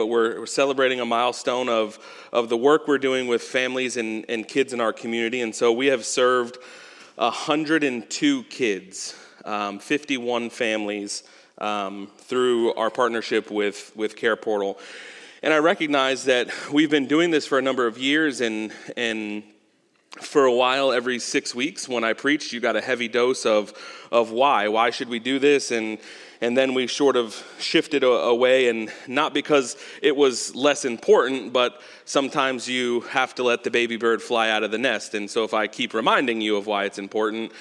But we're celebrating a milestone of the work we're doing with families and kids in our community. And so we have served 102 kids, 51 families through our partnership with Care Portal. And I recognize that we've been doing this for a number of years, and for a while, every 6 weeks when I preached, you got a heavy dose of why. Why should we do this? And then we sort of shifted away, and not because it was less important, but sometimes you have to let the baby bird fly out of the nest. And so if I keep reminding you of why it's important,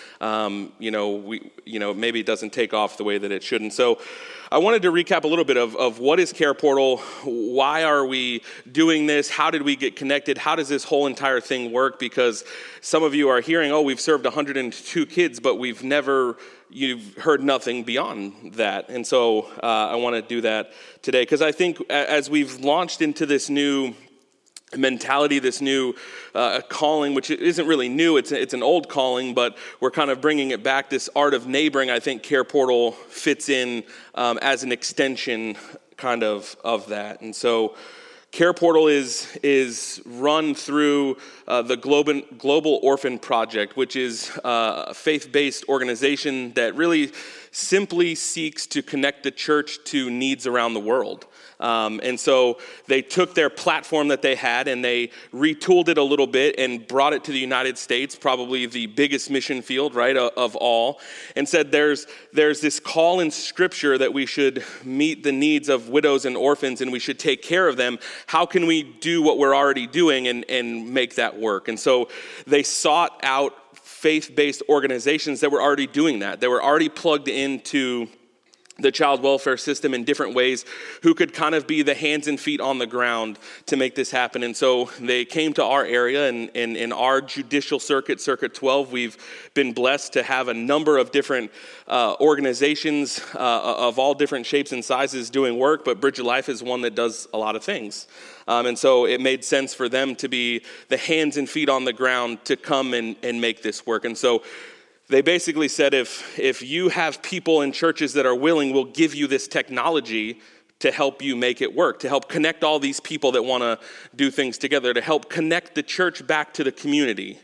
maybe it doesn't take off the way that it should. And so I wanted to recap a little bit of what is Care Portal, why are we doing this, how did we get connected, how does this whole entire thing work? Because some of you are hearing, we've served 102 kids, but you've heard nothing beyond that. And so I want to do that today, because I think as we've launched into this new mentality, this new calling, which isn't really new, it's an old calling, but we're kind of bringing it back, this art of neighboring. I think Care Portal fits in as an extension kind of that. And so Care Portal is run through the Global Orphan Project, which is a faith-based organization that really simply seeks to connect the church to needs around the world. And so they took their platform that they had and they retooled it a little bit and brought it to the United States, probably the biggest mission field, right, of all, and said there's this call in Scripture that we should meet the needs of widows and orphans and we should take care of them. How can we do what we're already doing and make that work? And so they sought out faith-based organizations that were already doing that. They were already plugged into the child welfare system in different ways, who could kind of be the hands and feet on the ground to make this happen. And so they came to our area, and in our judicial circuit, Circuit 12, we've been blessed to have a number of different organizations of all different shapes and sizes doing work, but Bridge of Life is one that does a lot of things. And so it made sense for them to be the hands and feet on the ground to come and make this work. And so they basically said, if you have people in churches that are willing, we'll give you this technology to help you make it work, to help connect all these people that want to do things together, to help connect the church back to the community.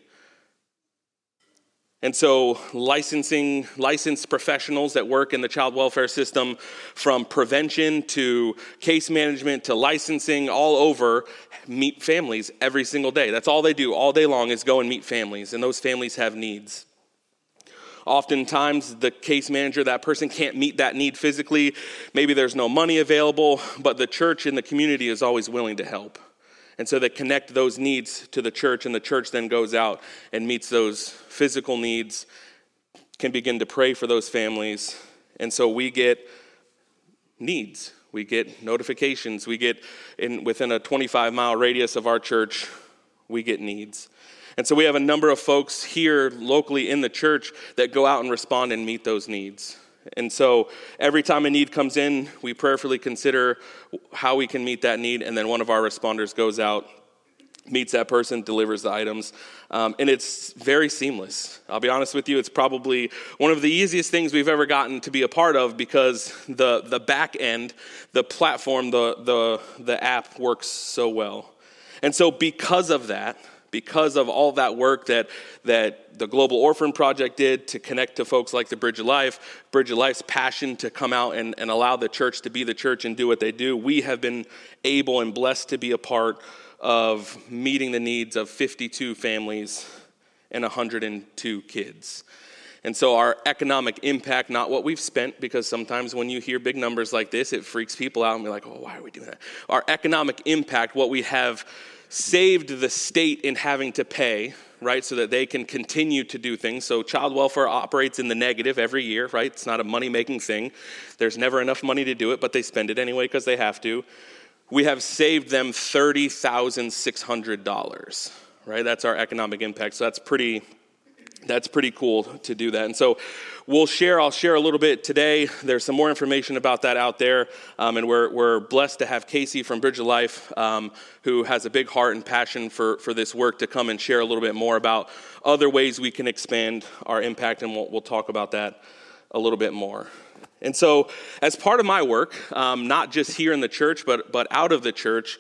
And so licensed professionals that work in the child welfare system, from prevention to case management to licensing, all over, meet families every single day. That's all they do all day long, is go and meet families, and those families have needs. Oftentimes, the case manager, that person can't meet that need physically. Maybe there's no money available, but the church and the community is always willing to help. And so they connect those needs to the church, and the church then goes out and meets those physical needs, can begin to pray for those families. And so we get needs. We get notifications. We get, within a 25-mile radius of our church, we get needs. And so we have a number of folks here locally in the church that go out and respond and meet those needs. And so every time a need comes in, we prayerfully consider how we can meet that need, and then one of our responders goes out, meets that person, delivers the items, and it's very seamless. I'll be honest with you, it's probably one of the easiest things we've ever gotten to be a part of, because the back end, the platform, the app works so well. And so because of that, because of all that work that the Global Orphan Project did to connect to folks like the Bridge of Life's passion to come out and allow the church to be the church and do what they do, we have been able and blessed to be a part of meeting the needs of 52 families and 102 kids. And so our economic impact, not what we've spent, because sometimes when you hear big numbers like this, it freaks people out and be like, why are we doing that? Our economic impact, what we have saved the state in having to pay, right, so that they can continue to do things. So child welfare operates in the negative every year, right? It's not a money-making thing. There's never enough money to do it, but they spend it anyway because they have to. We have saved them $30,600, right? That's our economic impact. So that's pretty cool to do that. And so I'll share a little bit today. There's some more information about that out there. And we're blessed to have Casey from Bridge of Life, who has a big heart and passion for this work, to come and share a little bit more about other ways we can expand our impact. And we'll talk about that a little bit more. And so as part of my work, not just here in the church, but out of the church,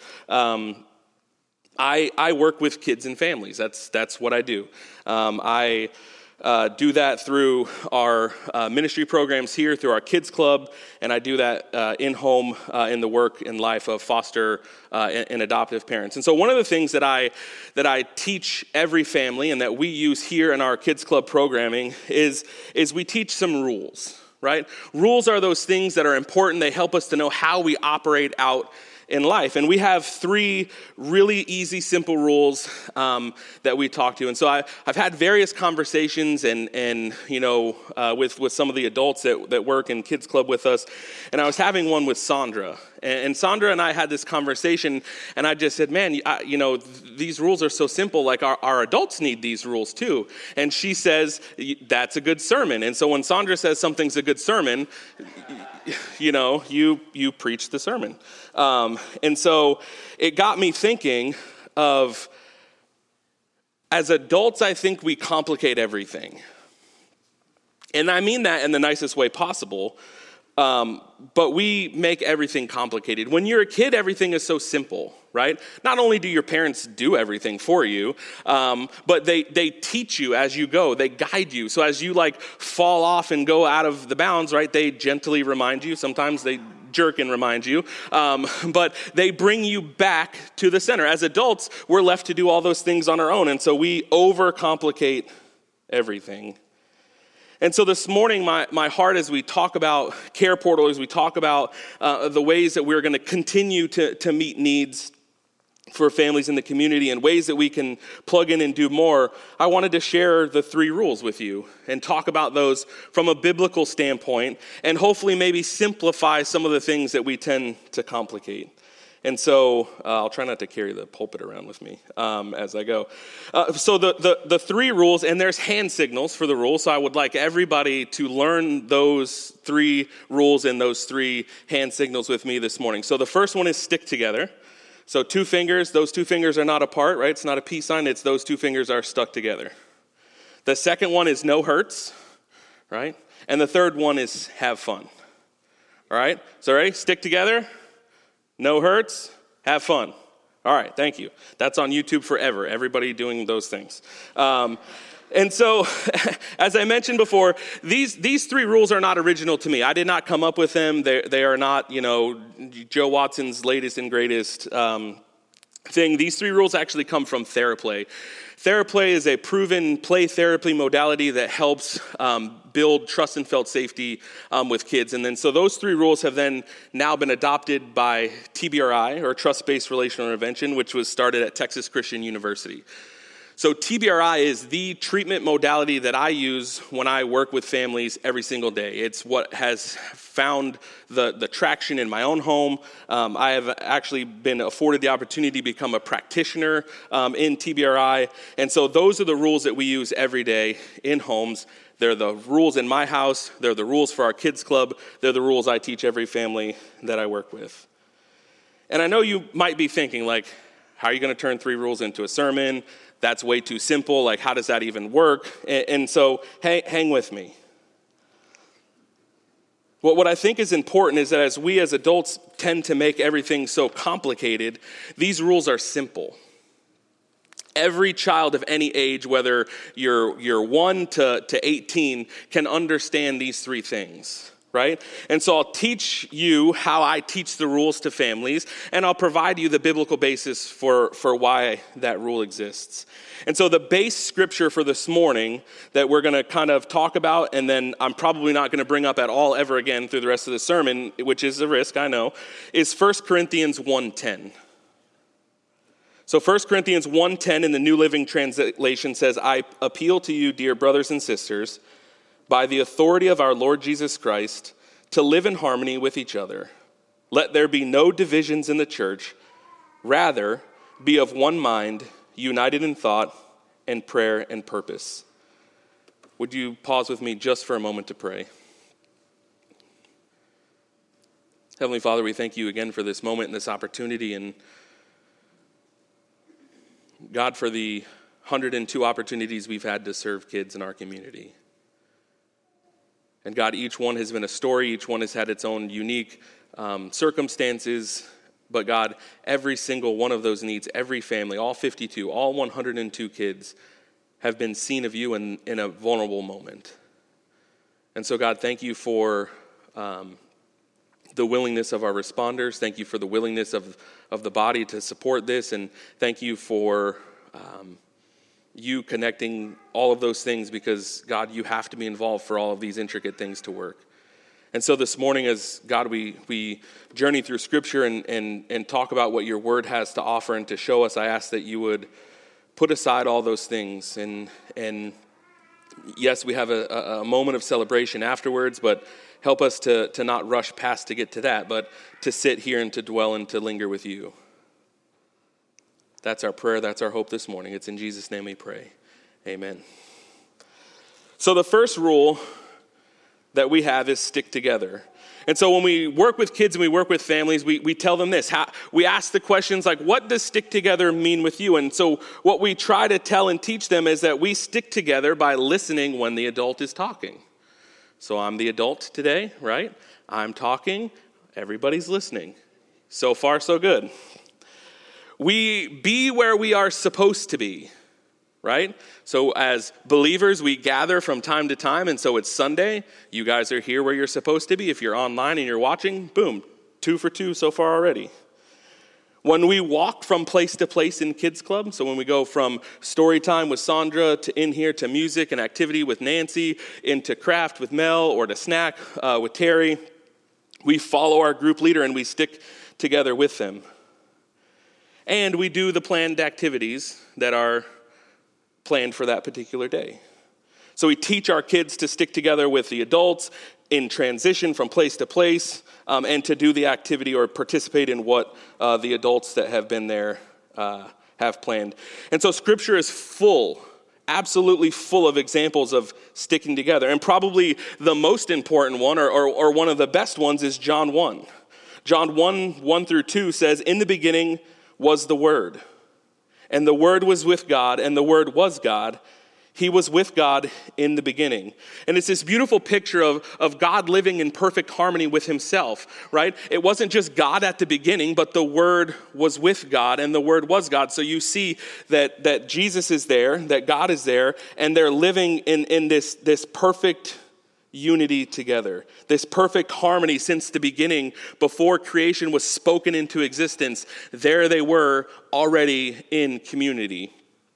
I work with kids and families. That's what I do. I do that through our ministry programs here, through our kids club, and I do that in-home in the work and life of foster and adoptive parents. And so one of the things that I teach every family and that we use here in our kids club programming is we teach some rules, right? Rules are those things that are important. They help us to know how we operate out in life. And we have 3 really easy, simple rules that we talk to. And so I've had various conversations and with some of the adults that work in Kids Club with us. And I was having one with Sandra. And Sandra and I had this conversation, and I just said, man, these rules are so simple. Like our adults need these rules too. And she says, that's a good sermon. And so when Sandra says something's a good sermon, you preach the sermon. And so it got me thinking of, as adults, I think we complicate everything. And I mean that in the nicest way possible. But we make everything complicated. When you're a kid, everything is so simple, right? Not only do your parents do everything for you, but they teach you as you go. They guide you. So as you fall off and go out of the bounds, right, they gently remind you. Sometimes they jerk and remind you. But they bring you back to the center. As adults, we're left to do all those things on our own. And so we overcomplicate everything. And so this morning, my heart as we talk about Care Portal, as we talk about the ways that we're going to continue to meet needs for families in the community and ways that we can plug in and do more, I wanted to share the 3 rules with you and talk about those from a biblical standpoint and hopefully maybe simplify some of the things that we tend to complicate. And so I'll try not to carry the pulpit around with me as I go. So the 3 rules, and there's hand signals for the rules. So I would like everybody to learn those 3 rules and those 3 hand signals with me this morning. So the first one is stick together. So 2 fingers, those 2 fingers are not apart, right? It's not a peace sign. It's those 2 fingers are stuck together. The second one is no hurts, right? And the third one is have fun. All right? So ready? Stick together. No hurts, have fun. All right, thank you. That's on YouTube forever, everybody doing those things. And so, as I mentioned before, these 3 rules are not original to me. I did not come up with them. They are not, Joe Watson's latest and greatest thing. These 3 rules actually come from TheraPlay. TheraPlay is a proven play therapy modality that helps build trust and felt safety with kids. And then so those 3 rules have then now been adopted by TBRI, or Trust-Based Relational Intervention, which was started at Texas Christian University. So TBRI is the treatment modality that I use when I work with families every single day. It's what has found the traction in my own home. I have actually been afforded the opportunity to become a practitioner in TBRI. And so those are the rules that we use every day in homes. They're the rules in my house. They're the rules for our kids club. They're the rules I teach every family that I work with. And I know you might be thinking, how are you going to turn 3 rules into a sermon? That's way too simple. How does that even work? And so hang with me. What I think is important is that as we as adults tend to make everything so complicated, these rules are simple. Every child of any age, whether you're 1 to 18, can understand these 3 things. Right? And so I'll teach you how I teach the rules to families, and I'll provide you the biblical basis for why that rule exists. And so the base scripture for this morning that we're going to kind of talk about, and then I'm probably not going to bring up at all ever again through the rest of the sermon, which is a risk, I know, is 1 Corinthians 1:10. So 1 Corinthians 1:10 in the New Living Translation says, I appeal to you, dear brothers and sisters, by the authority of our Lord Jesus Christ, to live in harmony with each other. Let there be no divisions in the church. Rather, be of one mind, united in thought and prayer and purpose. Would you pause with me just for a moment to pray? Heavenly Father, we thank you again for this moment and this opportunity, and God, for the 102 opportunities we've had to serve kids in our community. And God, each one has been a story. Each one has had its own unique circumstances. But God, every single one of those needs, every family, all 52, all 102 kids have been seen of you in a vulnerable moment. And so, God, thank you for the willingness of our responders. Thank you for the willingness of the body to support this. And thank you for you connecting all of those things, because, God, you have to be involved for all of these intricate things to work. And so this morning, as God, we journey through Scripture and talk about what your word has to offer and to show us, I ask that you would put aside all those things. And yes, we have a moment of celebration afterwards, but help us to not rush past to get to that, but to sit here and to dwell and to linger with you. That's our prayer. That's our hope this morning. It's in Jesus' name we pray. Amen. So the first rule that we have is stick together. And so when we work with kids and we work with families, we tell them this. We ask the questions like, what does stick together mean with you? And so what we try to tell and teach them is that we stick together by listening when the adult is talking. So I'm the adult today, right? I'm talking. Everybody's listening. So far, so good. We be where we are supposed to be, right? So as believers, we gather from time to time, and so it's Sunday. You guys are here where you're supposed to be. If you're online and you're watching, boom, 2 for 2 so far already. When we walk from place to place in Kids Club, so when we go from story time with Sandra to in here to music and activity with Nancy, into craft with Mel, or to snack with Terry, we follow our group leader and we stick together with them. And we do the planned activities that are planned for that particular day. So we teach our kids to stick together with the adults in transition from place to place, and to do the activity or participate in what the adults that have been there have planned. And so Scripture is full, absolutely full of examples of sticking together. And probably the most important one, or one of the best ones, is John 1. John 1 through 2 says, "In the beginning was the Word, and the Word was with God, and the Word was God. He was with God in the beginning." And it's this beautiful picture of God living in perfect harmony with himself, right? It wasn't just God at the beginning, but the Word was with God, and the Word was God. So you see that Jesus is there, that God is there, and they're living in this perfect unity together, this perfect harmony since the beginning. Before creation was spoken into existence, there they were already in community.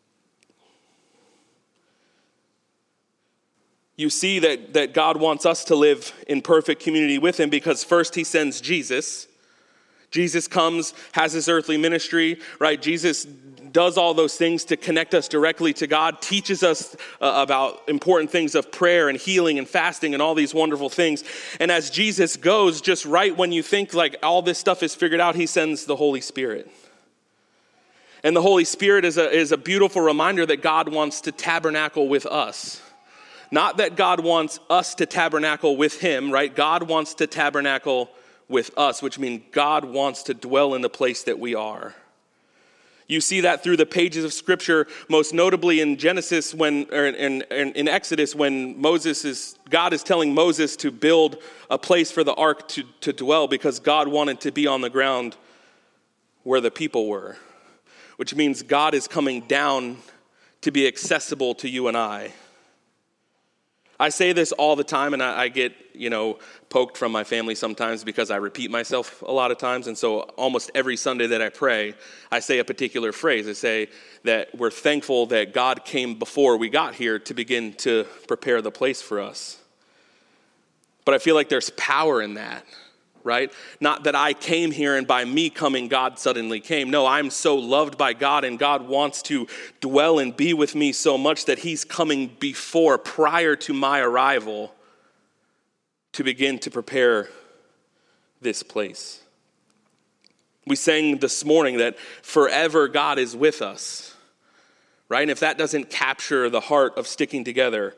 You see that God wants us to live in perfect community with him, because first he sends Jesus. Jesus comes, has his earthly ministry, right? Jesus does all those things to connect us directly to God, teaches us about important things of prayer and healing and fasting and all these wonderful things. And as Jesus goes, just right when you think like all this stuff is figured out, he sends the Holy Spirit. And the Holy Spirit is a beautiful reminder that God wants to tabernacle with us. Not that God wants us to tabernacle with him, right? God wants to tabernacle with us, which means God wants to dwell in the place that we are. You see that through the pages of Scripture, most notably in Genesis, in Exodus, when God is telling Moses to build a place for the ark to dwell, because God wanted to be on the ground where the people were, which means God is coming down to be accessible to you and I. I say this all the time, and I get, poked from my family sometimes because I repeat myself a lot of times. And so almost every Sunday that I pray, I say a particular phrase. I say that we're thankful that God came before we got here to begin to prepare the place for us. But I feel like there's power in that, right? Not that I came here and by me coming, God suddenly came. No, I'm so loved by God, and God wants to dwell and be with me so much that he's coming prior to my arrival, to begin to prepare this place. We sang this morning that forever God is with us, right? And if that doesn't capture the heart of sticking together,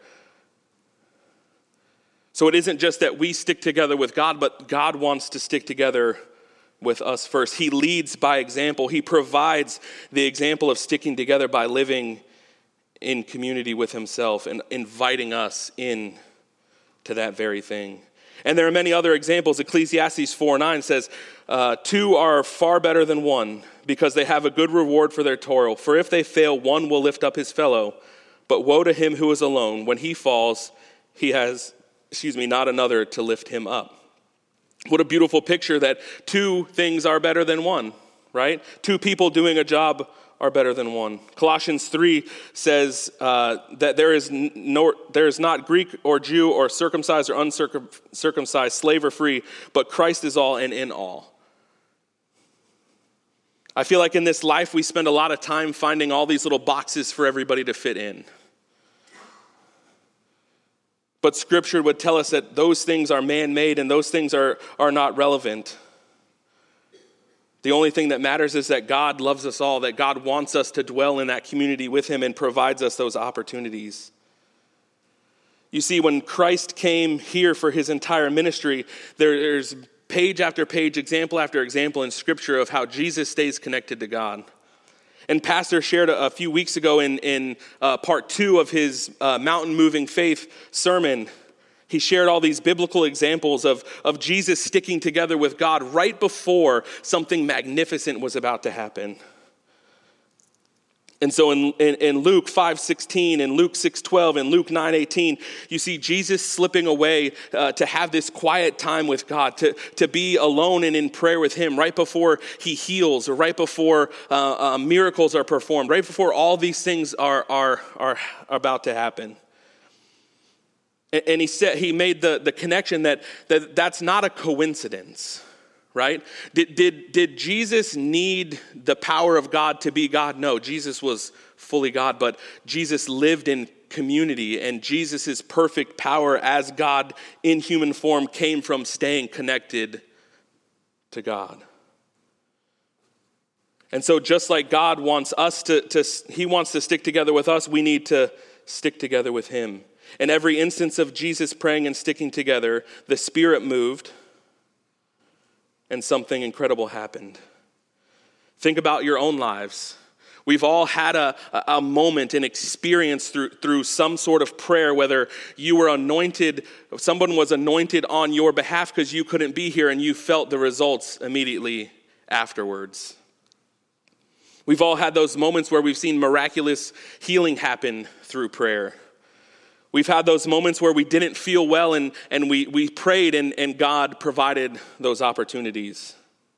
so it isn't just that we stick together with God, but God wants to stick together with us first. He leads by example. He provides the example of sticking together by living in community with himself and inviting us in to that very thing. And there are many other examples. Ecclesiastes 4:9 says, two are far better than one, because they have a good reward for their toil. For if they fail, one will lift up his fellow. But woe to him who is alone. When he falls, he has, not another to lift him up. What a beautiful picture that two things are better than one, right? Two people doing a job are better than one. Colossians 3 says that there is not Greek or Jew or circumcised or uncircumcised, slave or free, but Christ is all and in all. I feel like in this life we spend a lot of time finding all these little boxes for everybody to fit in. But Scripture would tell us that those things are man-made and those things are not relevant. The only thing that matters is that God loves us all, that God wants us to dwell in that community with him and provides us those opportunities. You see, when Christ came here for his entire ministry, there's page after page, example after example in Scripture of how Jesus stays connected to God. And Pastor shared a few weeks ago in part 2 of his Mountain Moving Faith sermon. He shared all these biblical examples of Jesus sticking together with God right before something magnificent was about to happen. And so in Luke 5:16, in Luke 6:12, in Luke 9:18, you see Jesus slipping away to have this quiet time with God, to be alone and in prayer with him right before he heals, or right before miracles are performed, right before all these things are about to happen. And he made the connection that's not a coincidence. Right? Did Jesus need the power of God to be God? No, Jesus was fully God, but Jesus lived in community, and Jesus' perfect power as God in human form came from staying connected to God. And so just like God wants us he wants to stick together with us, we need to stick together with him. In every instance of Jesus praying and sticking together, the Spirit moved, and something incredible happened. Think about your own lives. We've all had a moment, an experience through some sort of prayer, whether you were anointed, someone was anointed on your behalf because you couldn't be here and you felt the results immediately afterwards. We've all had those moments where we've seen miraculous healing happen through prayer. We've had those moments where we didn't feel well and we prayed and God provided those opportunities.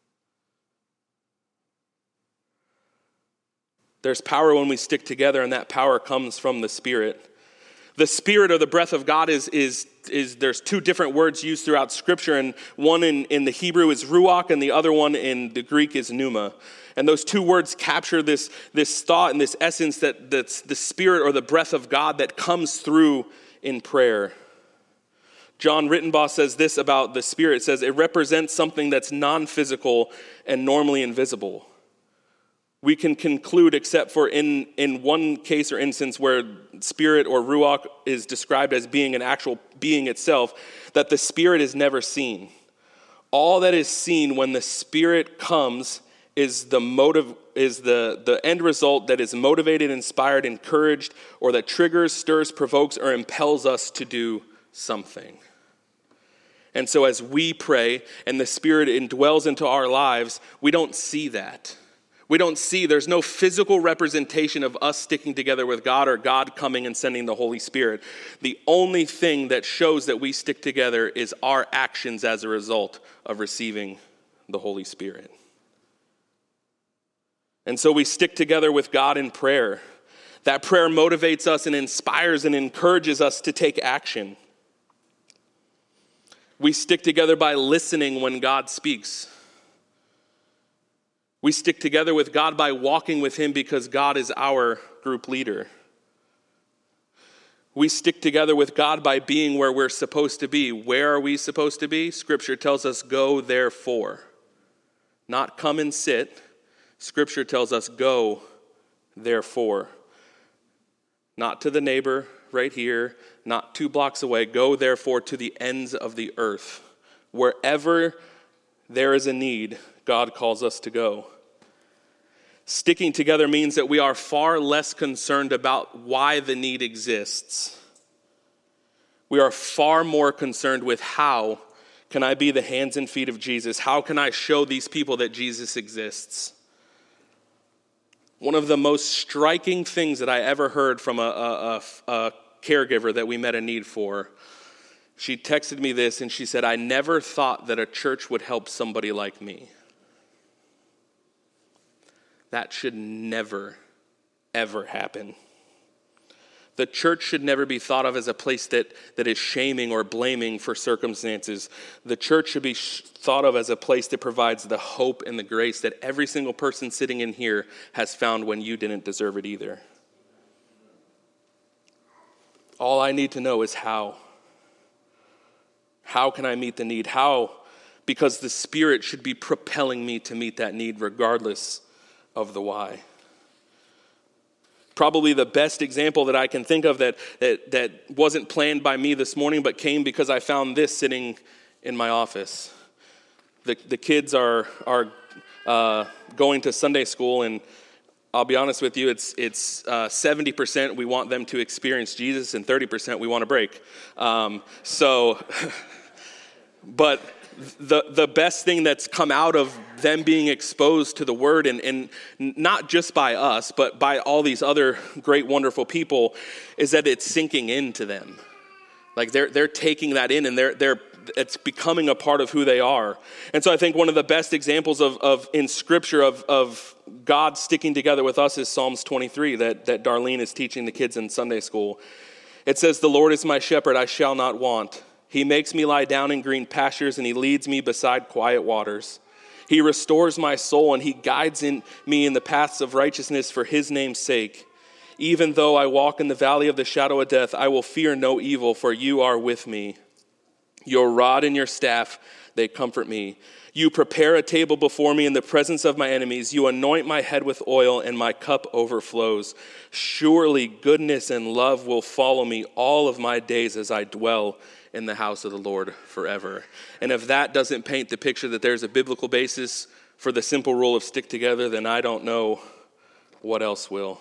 There's power when we stick together, and that power comes from the Spirit. The Spirit, or the breath of God, is there's two different words used throughout Scripture, and one in the Hebrew is ruach, and the other one in the Greek is pneuma. And those two words capture this thought and this essence that's the Spirit or the breath of God that comes through in prayer. John Rittenbaugh says this about the Spirit. It says, it represents something that's non-physical and normally invisible. We can conclude, except for in one case or instance where Spirit or ruach is described as being an actual being itself, that the Spirit is never seen. All that is seen when the Spirit comes is the end result that is motivated, inspired, encouraged, or that triggers, stirs, provokes, or impels us to do something. And so as we pray and the Spirit indwells into our lives, we don't see that. There's no physical representation of us sticking together with God or God coming and sending the Holy Spirit. The only thing that shows that we stick together is our actions as a result of receiving the Holy Spirit. And so we stick together with God in prayer. That prayer motivates us and inspires and encourages us to take action. We stick together by listening when God speaks. We stick together with God by walking with him because God is our group leader. We stick together with God by being where we're supposed to be. Where are we supposed to be? Scripture tells us, go therefore. Not come and sit. Scripture tells us, go, therefore. Not to the neighbor right here, not 2 blocks away. Go, therefore, to the ends of the earth. Wherever there is a need, God calls us to go. Sticking together means that we are far less concerned about why the need exists. We are far more concerned with how can I be the hands and feet of Jesus? How can I show these people that Jesus exists? One of the most striking things that I ever heard from a caregiver that we met a need for, she texted me this and she said, "I never thought that a church would help somebody like me." That should never, ever happen. The church should never be thought of as a place that is shaming or blaming for circumstances. The church should be thought of as a place that provides the hope and the grace that every single person sitting in here has found when you didn't deserve it either. All I need to know is how. How can I meet the need? How? Because the Spirit should be propelling me to meet that need regardless of the why. Probably the best example that I can think of that wasn't planned by me this morning, but came because I found this sitting in my office. The kids are going to Sunday school, and I'll be honest with you, it's 70% we want them to experience Jesus, and 30% we want to break. But the best thing that's come out of them being exposed to the word, and not just by us, but by all these other great, wonderful people, is that it's sinking into them. Like they're taking that in, and it's becoming a part of who they are. And so I think one of the best examples of in Scripture of God sticking together with us is Psalms 23 that Darlene is teaching the kids in Sunday school. It says, "The Lord is my shepherd, I shall not want. He makes me lie down in green pastures, and he leads me beside quiet waters. He restores my soul, and he guides me in the paths of righteousness for his name's sake. Even though I walk in the valley of the shadow of death, I will fear no evil, for you are with me. Your rod and your staff, they comfort me. You prepare a table before me in the presence of my enemies. You anoint my head with oil, and my cup overflows. Surely goodness and love will follow me all of my days as I dwell in the house of the Lord forever." And if that doesn't paint the picture that there's a biblical basis for the simple rule of stick together, then I don't know what else will.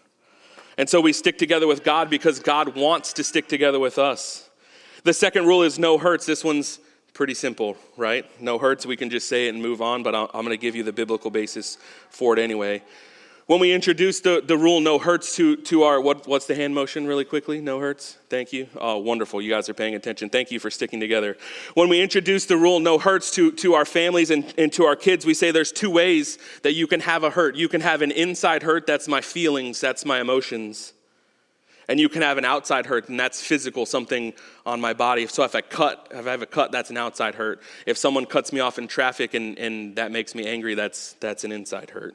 And so we stick together with God because God wants to stick together with us. The second rule is no hurts. This one's pretty simple, right? No hurts. We can just say it and move on, but I'm going to give you the biblical basis for it anyway. When we introduced the rule no hurts to our, what's the hand motion really quickly? No hurts? Thank you. Oh, wonderful. You guys are paying attention. Thank you for sticking together. When we introduce the rule no hurts to our families and to our kids, we say there's two ways that you can have a hurt. You can have an inside hurt, that's my feelings, that's my emotions. And you can have an outside hurt, and that's physical, something on my body. So if I have a cut, that's an outside hurt. If someone cuts me off in traffic and that makes me angry, that's an inside hurt.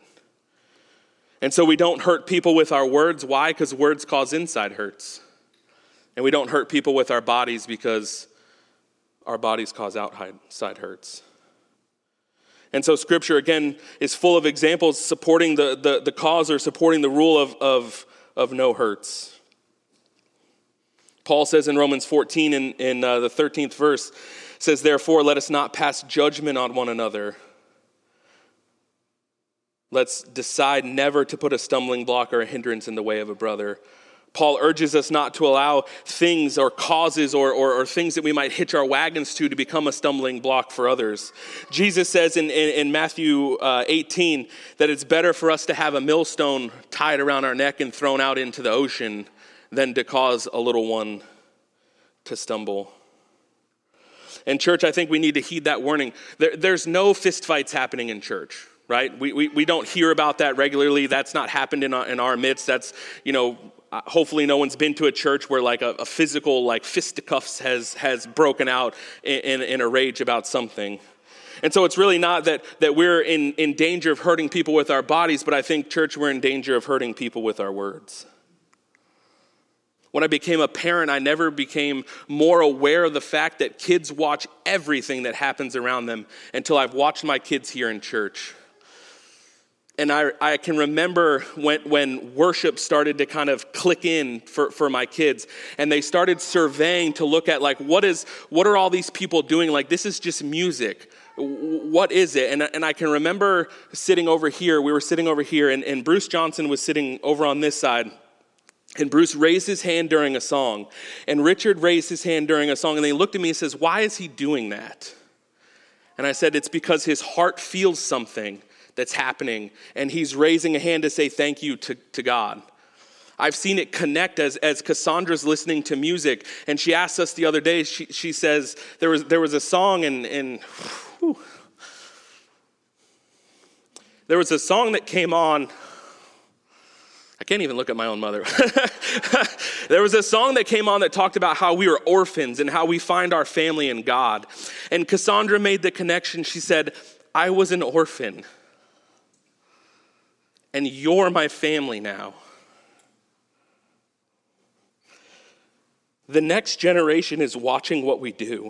And so we don't hurt people with our words. Why? Because words cause inside hurts. And we don't hurt people with our bodies because our bodies cause outside hurts. And so Scripture, again, is full of examples supporting the cause or supporting the rule of no hurts. Paul says in Romans 14 in the 13th verse, says, "Therefore, let us not pass judgment on one another. Let's decide never to put a stumbling block or a hindrance in the way of a brother." Paul urges us not to allow things or causes or things that we might hitch our wagons to become a stumbling block for others. Jesus says in Matthew 18 that it's better for us to have a millstone tied around our neck and thrown out into the ocean than to cause a little one to stumble. In church, I think we need to heed that warning. There's no fistfights happening in church. Right? We don't hear about that regularly. That's not happened in our midst. That's, hopefully no one's been to a church where like a physical like fisticuffs has broken out in a rage about something. And so it's really not that we're in danger of hurting people with our bodies, but I think, church, we're in danger of hurting people with our words. When I became a parent, I never became more aware of the fact that kids watch everything that happens around them until I've watched my kids here in church. And I can remember when worship started to kind of click in for my kids, and they started surveying to look at like, what are all these people doing? Like, this is just music. What is it? And I can remember sitting over here. We were sitting over here, and Bruce Johnson was sitting over on this side. And Bruce raised his hand during a song, and Richard raised his hand during a song, and they looked at me and says, why is he doing that? And I said, it's because his heart feels something that's happening, and he's raising a hand to say thank you to God. I've seen it connect as Cassandra's listening to music, and she asked us the other day, she says, there was a song, and there was a song that came on. I can't even look at my own mother. There was a song that came on that talked about how we are orphans and how we find our family in God. And Cassandra made the connection. She said, I was an orphan, and you're my family now. The next generation is watching what we do,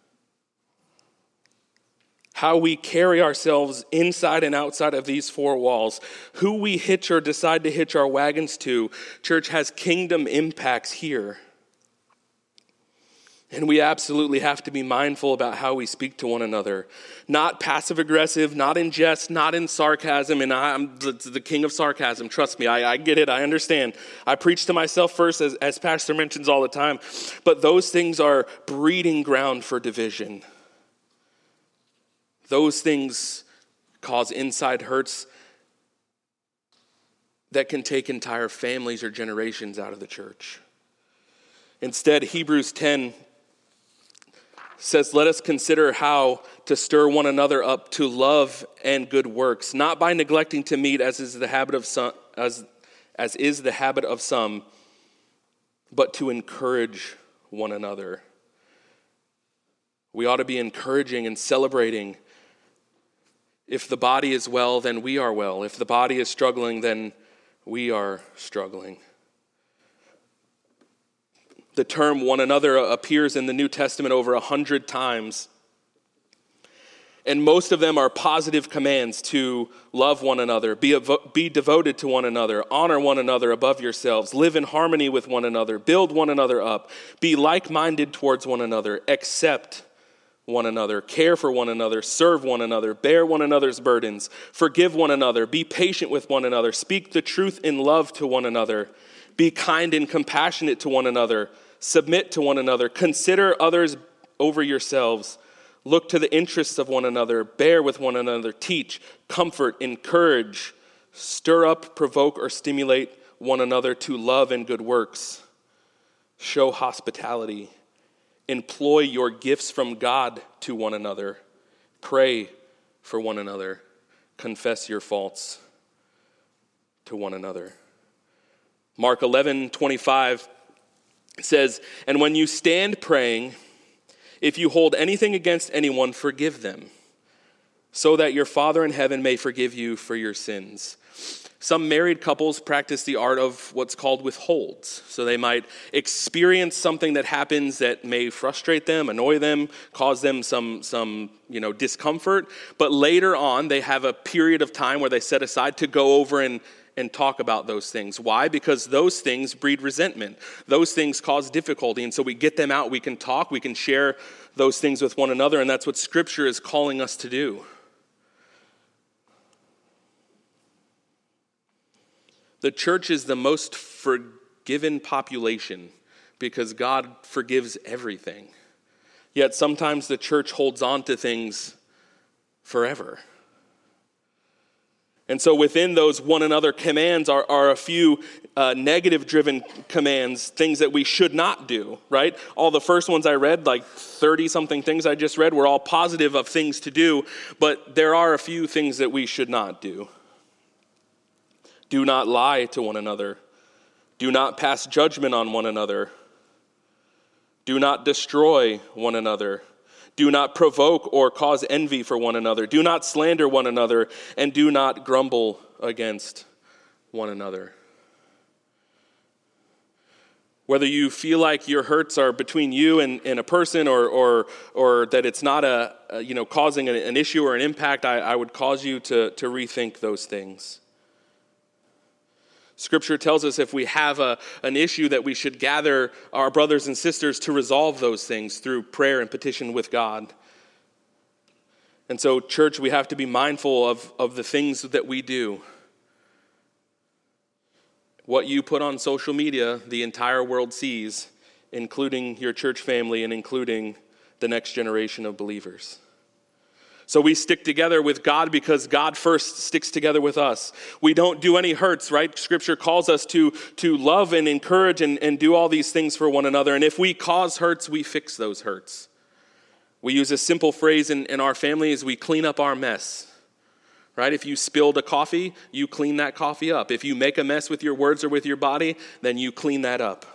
how we carry ourselves inside and outside of these four walls, who we hitch or decide to hitch our wagons to. Church has kingdom impacts here. And we absolutely have to be mindful about how we speak to one another. Not passive aggressive, not in jest, not in sarcasm. And I'm the king of sarcasm. Trust me, I get it, I understand. I preach to myself first, as Pastor mentions all the time. But those things are breeding ground for division. Those things cause inside hurts that can take entire families or generations out of the church. Instead, Hebrews 10 says, let us consider how to stir one another up to love and good works, not by neglecting to meet as is the habit of some, but to encourage one another. We ought to be encouraging and celebrating. If the body is well, then we are well. If the body is struggling, then we are struggling. The term one another appears in the New Testament over 100 times. And most of them are positive commands to love one another, be devoted to one another, honor one another above yourselves, live in harmony with one another, build one another up, be like-minded towards one another, accept one another, care for one another, serve one another, bear one another's burdens, forgive one another, be patient with one another, speak the truth in love to one another, be kind and compassionate to one another, submit to one another, consider others over yourselves, look to the interests of one another, bear with one another, teach, comfort, encourage, stir up, provoke, or stimulate one another to love and good works, show hospitality, employ your gifts from God to one another, pray for one another, confess your faults to one another. Mark 11:25 says, and when you stand praying, if you hold anything against anyone, forgive them, so that your Father in heaven may forgive you for your sins. Some married couples practice the art of what's called withholds. So they might experience something that happens that may frustrate them, annoy them, cause them some discomfort. But later on, they have a period of time where they set aside to go over and talk about those things. Why? Because those things breed resentment. Those things cause difficulty. And so we get them out. We can talk. We can share those things with one another. And that's what Scripture is calling us to do. The church is the most forgiven population because God forgives everything. Yet sometimes the church holds on to things forever. And so within those one another commands are a few negative-driven commands, things that we should not do, right? All the first ones I read, like 30-something things I just read, were all positive of things to do, but there are a few things that we should not do. Do not lie to one another. Do not pass judgment on one another. Do not destroy one another. Do not provoke or cause envy for one another. Do not slander one another, and do not grumble against one another. Whether you feel like your hurts are between you and a person, or that it's not causing an issue or an impact, I would cause you to rethink those things. Scripture tells us if we have an issue that we should gather our brothers and sisters to resolve those things through prayer and petition with God. And so, church, we have to be mindful of the things that we do. What you put on social media, the entire world sees, including your church family and including the next generation of believers. So we stick together with God because God first sticks together with us. We don't do any hurts, right? Scripture calls us to love and encourage and do all these things for one another. And if we cause hurts, we fix those hurts. We use a simple phrase in our family is we clean up our mess, right? If you spilled a coffee, you clean that coffee up. If you make a mess with your words or with your body, then you clean that up.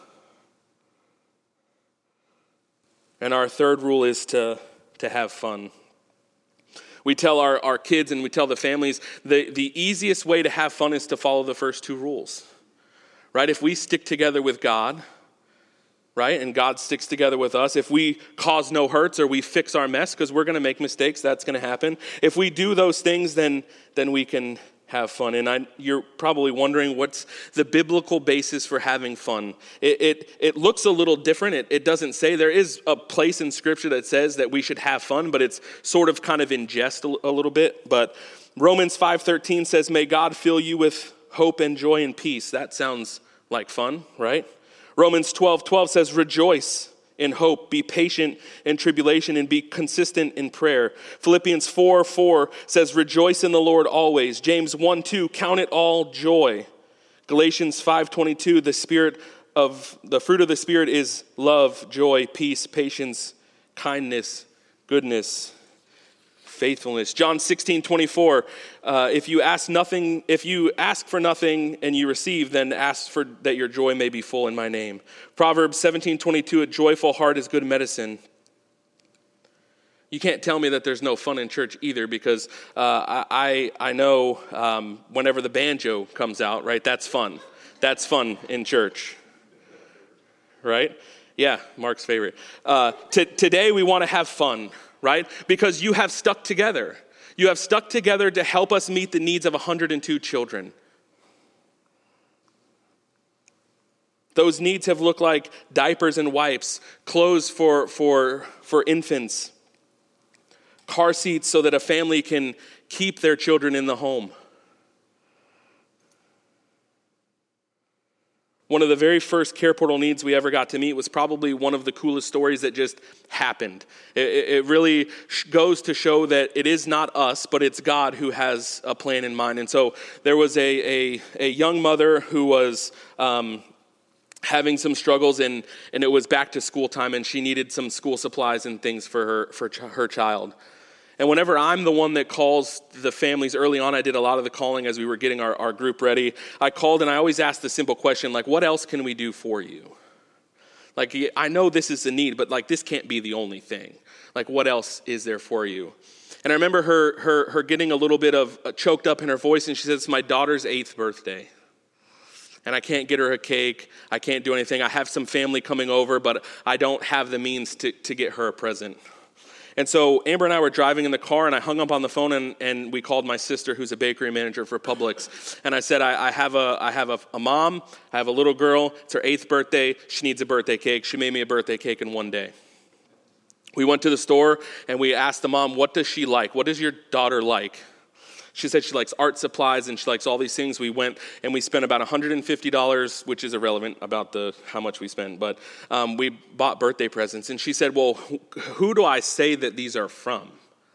And our third rule is to have fun. We tell our kids and we tell the families the easiest way to have fun is to follow the first two rules, right? If we stick together with God, right, and God sticks together with us, if we cause no hurts or we fix our mess, because we're going to make mistakes, that's going to happen. If we do those things, then we can have fun. And you're probably wondering, what's the biblical basis for having fun? It looks a little different. It doesn't say. There is a place in Scripture that says that we should have fun, but it's sort of kind of in jest a little bit. But Romans 5:13 says, may God fill you with hope and joy and peace. That sounds like fun, right? Romans 12:12 says, rejoice in hope, be patient in tribulation, and be consistent in prayer. Philippians 4:4 says, rejoice in the Lord always. James 1:2, count it all joy. Galatians 5:22, the fruit of the Spirit is love, joy, peace, patience, kindness, goodness, faithfulness. John 16:24, if you ask for nothing and you receive, then ask for that your joy may be full in my name. Proverbs 17:22, a joyful heart is good medicine. You can't tell me that there's no fun in church either, because I know whenever the banjo comes out, right, that's fun. That's fun in church, right? Yeah, Mark's favorite. Today we want to have fun, right? Because you have stuck together. You have stuck together to help us meet the needs of 102 children. Those needs have looked like diapers and wipes, clothes for infants, car seats so that a family can keep their children in the home. One of the very first Care Portal needs we ever got to meet was probably one of the coolest stories that just happened. It really goes to show that it is not us, but it's God who has a plan in mind. And so there was a young mother who was having some struggles, and it was back to school time, and she needed some school supplies and things for her child. And whenever I'm the one that calls the families early on, I did a lot of the calling as we were getting our group ready. I called and I always asked the simple question, like, what else can we do for you? Like, I know this is the need, but like, this can't be the only thing. Like, what else is there for you? And I remember her getting a little bit of choked up in her voice, and she said, it's my daughter's 8th birthday. And I can't get her a cake. I can't do anything. I have some family coming over, but I don't have the means to get her a present. And so Amber and I were driving in the car, and I hung up on the phone, and we called my sister, who's a bakery manager for Publix. And I said, I have a mom. I have a little girl. It's her 8th birthday. She needs a birthday cake. She made me a birthday cake in one day. We went to the store, and we asked the mom, what does she like? What does your daughter like? She said she likes art supplies and she likes all these things. We went and we spent about $150, which is irrelevant about how much we spent, but we bought birthday presents. And she said, well, who do I say that these are from?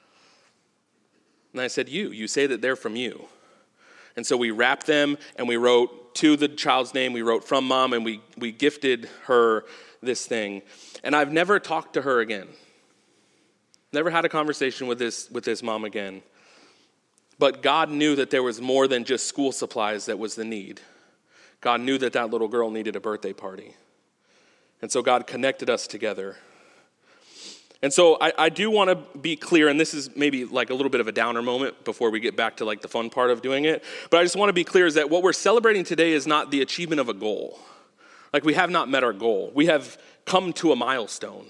And I said, you say that they're from you. And so we wrapped them and we wrote to the child's name, we wrote from mom, and we gifted her this thing. And I've never talked to her again. Never had a conversation with this mom again. But God knew that there was more than just school supplies that was the need. God knew that little girl needed a birthday party. And so God connected us together. And so I do want to be clear, and this is maybe like a little bit of a downer moment before we get back to like the fun part of doing it. But I just want to be clear is that what we're celebrating today is not the achievement of a goal. Like, we have not met our goal. We have come to a milestone.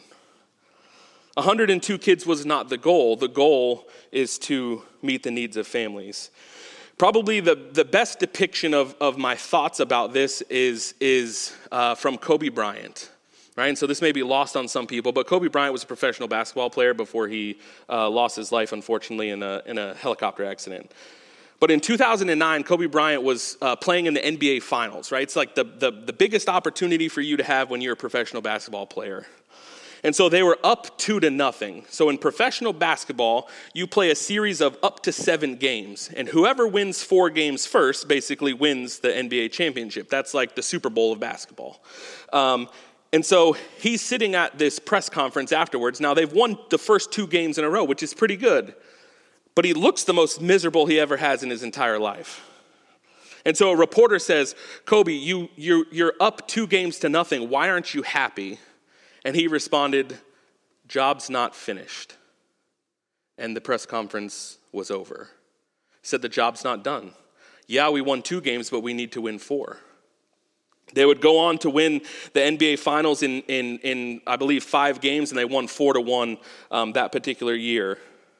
102 kids was not the goal. The goal is to meet the needs of families. Probably the best depiction of my thoughts about this is from Kobe Bryant, right? And so this may be lost on some people, but Kobe Bryant was a professional basketball player before he lost his life, unfortunately, in a helicopter accident. But in 2009, Kobe Bryant was playing in the NBA Finals, right? It's like the biggest opportunity for you to have when you're a professional basketball player. And so they were up 2-0. So in professional basketball, you play a series of up to 7 games. And whoever wins 4 games first basically wins the NBA championship. That's like the Super Bowl of basketball. And so he's sitting at this press conference afterwards. Now they've won the first 2 games in a row, which is pretty good. But he looks the most miserable he ever has in his entire life. And so a reporter says, Kobe, you're up 2 games to nothing. Why aren't you happy? And he responded, job's not finished. And the press conference was over. He said, the job's not done. Yeah, we won 2 games, but we need to win 4. They would go on to win the NBA Finals in I believe, 5 games, and they won 4-1 that particular year.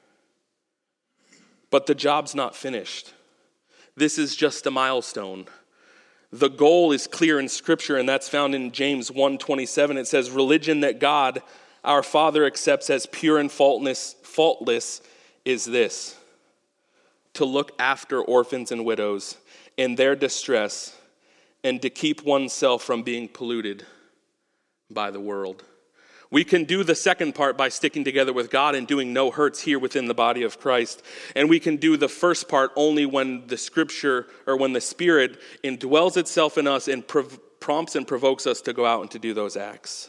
But the job's not finished. This is just a milestone. The goal is clear in Scripture, and that's found in James 1:27. It says, religion that God, our Father, accepts as pure and faultless is this: to look after orphans and widows in their distress and to keep oneself from being polluted by the world. We can do the second part by sticking together with God and doing no hurts here within the body of Christ. And we can do the first part only when the Scripture, or when the Spirit indwells itself in us and prompts and provokes us to go out and to do those acts.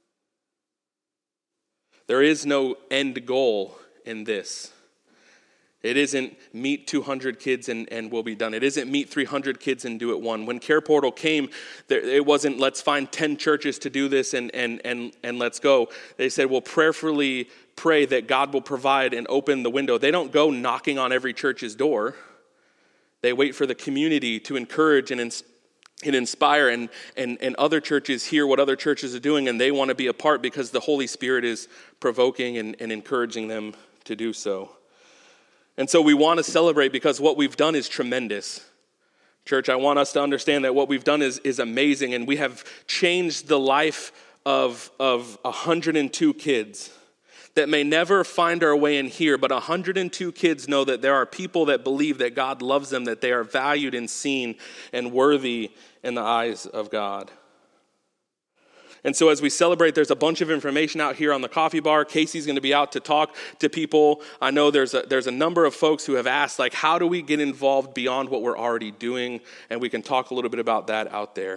There is no end goal in this. It isn't meet 200 kids and we'll be done. It isn't meet 300 kids and do it one. When Care Portal came, it wasn't let's find 10 churches to do this and let's go. They said, we'll prayerfully pray that God will provide and open the window. They don't go knocking on every church's door. They wait for the community to encourage and inspire, and other churches hear what other churches are doing, and they want to be a part because the Holy Spirit is provoking and encouraging them to do so. And so we want to celebrate because what we've done is tremendous. Church, I want us to understand that what we've done is amazing, and we have changed the life of 102 kids that may never find our way in here, but 102 kids know that there are people that believe that God loves them, that they are valued and seen and worthy in the eyes of God. And so as we celebrate, there's a bunch of information out here on the coffee bar. Casey's going to be out to talk to people. I know there's a number of folks who have asked, like, how do we get involved beyond what we're already doing? And we can talk a little bit about that out there.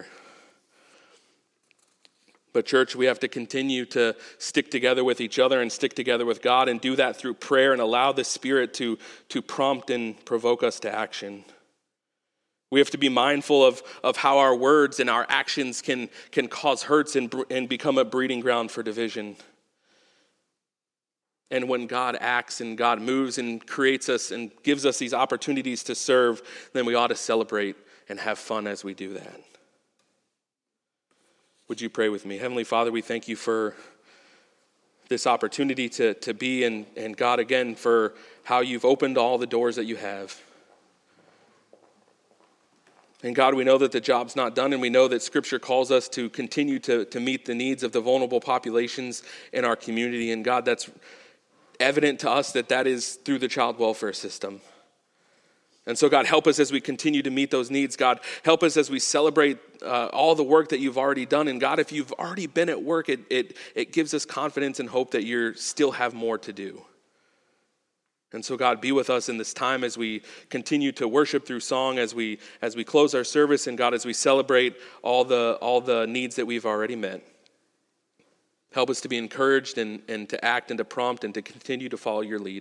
But church, we have to continue to stick together with each other and stick together with God and do that through prayer and allow the Spirit to prompt and provoke us to action. We have to be mindful of how our words and our actions can cause hurts and become a breeding ground for division. And when God acts and God moves and creates us and gives us these opportunities to serve, then we ought to celebrate and have fun as we do that. Would you pray with me? Heavenly Father, we thank you for this opportunity to be, and God, again, for how you've opened all the doors that you have. And God, we know that the job's not done, and we know that Scripture calls us to continue to meet the needs of the vulnerable populations in our community. And God, that's evident to us that is through the child welfare system. And so God, help us as we continue to meet those needs. God, help us as we celebrate all the work that you've already done. And God, if you've already been at work, it gives us confidence and hope that you still have more to do. And so God, be with us in this time as we continue to worship through song, as we close our service, and God, as we celebrate all the needs that we've already met. Help us to be encouraged and to act and to prompt and to continue to follow your lead.